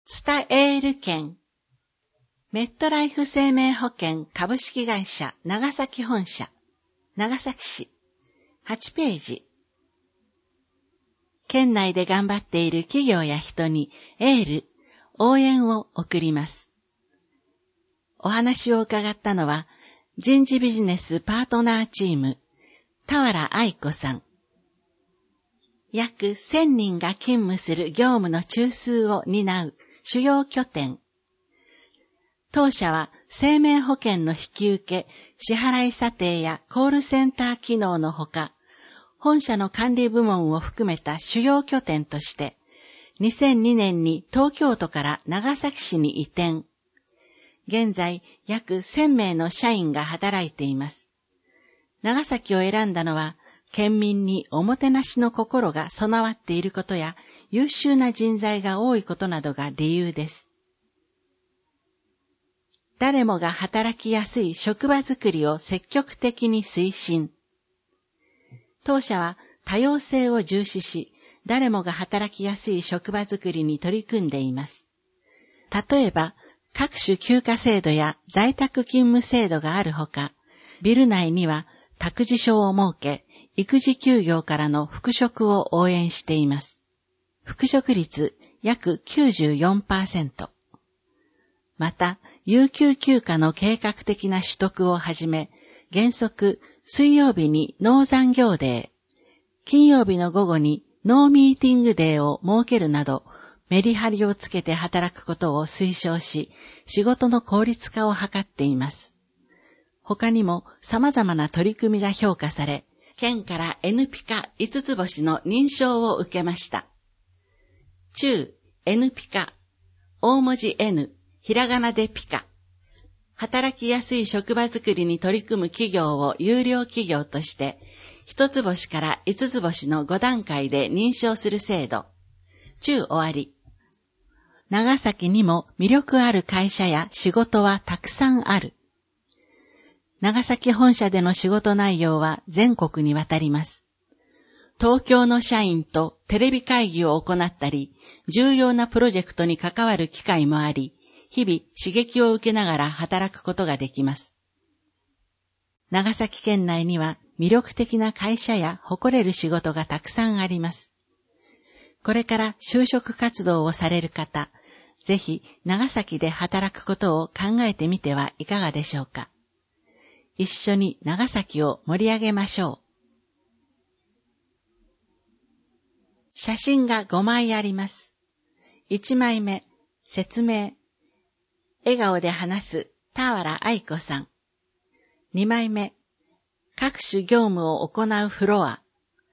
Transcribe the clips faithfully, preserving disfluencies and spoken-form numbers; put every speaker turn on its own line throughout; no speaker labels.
スタエール券。メットライフ生命保険株式会社長崎本社、長崎市、はちページ。県内で頑張っている企業や人にエール、応援を送ります。お話を伺ったのは、人事ビジネスパートナーチーム、田原愛子さん。約せんにんが勤務する業務の中枢を担う主要拠点。当社は生命保険の引き受け、支払い査定やコールセンター機能のほか、本社の管理部門を含めた主要拠点として、にせんにねんに東京都から長崎市に移転。現在約せんめいの社員が働いています。長崎を選んだのは、県民におもてなしの心が備わっていることや、優秀な人材が多いことなどが理由です。誰もが働きやすい職場づくりを積極的に推進。当社は多様性を重視し、誰もが働きやすい職場づくりに取り組んでいます。例えば、各種休暇制度や在宅勤務制度があるほか、ビル内には託児所を設け、育児休業からの復職を応援しています。復職率約 きゅうじゅうよんパーセント。また、有給休暇の計画的な取得をはじめ、原則、水曜日にノー残業デー、金曜日の午後にノーミーティングデーを設けるなど、メリハリをつけて働くことを推奨し、仕事の効率化を図っています。他にも様々な取り組みが評価され、県から エヌピカいつつ星の認証を受けました。中 エヌピカ、大文字 N、ひらがなでピカ。働きやすい職場づくりに取り組む企業を優良企業として、一つ星から五つ星のご段階で認証する制度。中終わり。長崎にも魅力ある会社や仕事はたくさんある。長崎本社での仕事内容は全国にわたります。東京の社員とテレビ会議を行ったり、重要なプロジェクトに関わる機会もあり、日々刺激を受けながら働くことができます。長崎県内には魅力的な会社や誇れる仕事がたくさんあります。これから就職活動をされる方、ぜひ長崎で働くことを考えてみてはいかがでしょうか。一緒に長崎を盛り上げましょう。写真がごまいあります。いちまいめ、説明。笑顔で話す田原愛子さん。にまいめ、各種業務を行うフロア。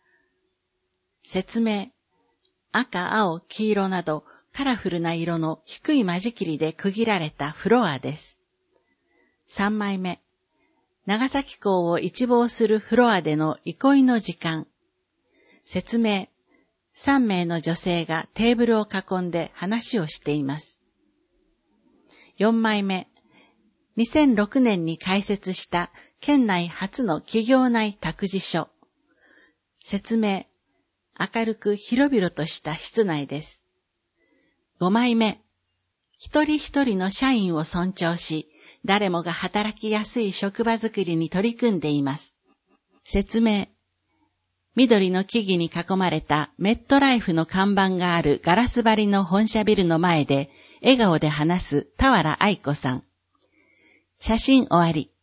説明。赤、青、黄色などカラフルな色の低い間仕切りで区切られたフロアです。さんまいめ、長崎港を一望するフロアでの憩いの時間。説明。さんめいの女性がテーブルを囲んで話をしています。よんまいめ、にせんろくねんに開設した県内初の企業内託児所。説明。明るく広々とした室内です。ごまいめ、一人一人の社員を尊重し、誰もが働きやすい職場づくりに取り組んでいます。説明。緑の木々に囲まれたメットライフの看板があるガラス張りの本社ビルの前で笑顔で話す田原愛子さん。写真終わり。